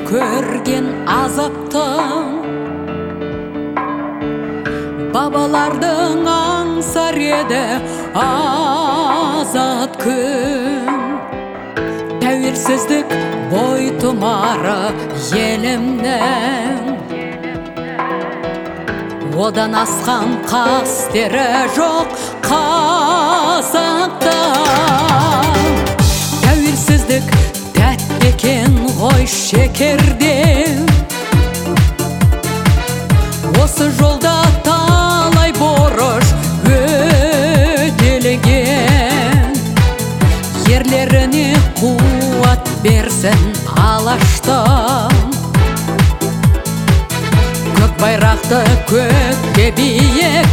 көрген азаптың, бабалардың аңсар еді азат күн. Тәуелсіздік бойтұмары елімнің, одан асқан қастері жоқ қазақта. Тәуелсіздік тәтті екен ғой шекерден, осы жолда талай борыш өтелген. Ерлеріне қуат берсін алаштың, көк байрақты көкке биік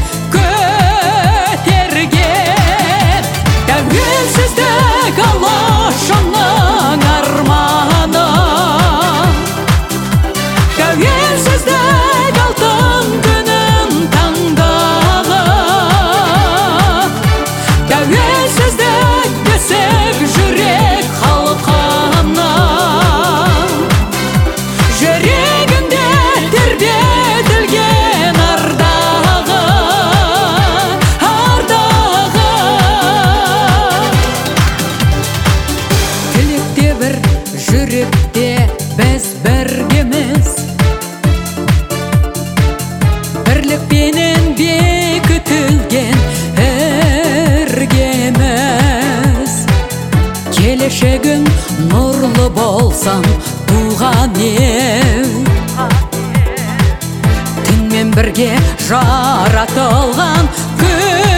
көтерген. Тәуелсіздік алашымның арманы, тәуелсіздік алтын күнім таңдағы. Тәуелсіздік десек жүрек халқымның, жүрегінде тербетілген ардағы, ардағы. Тілекте бір, жүректе біз біргеміз, бірлікпенен бекітілген іргеміз. Келешегің нұрлы болсын туған ел, түнмен бірге жаратылған күн.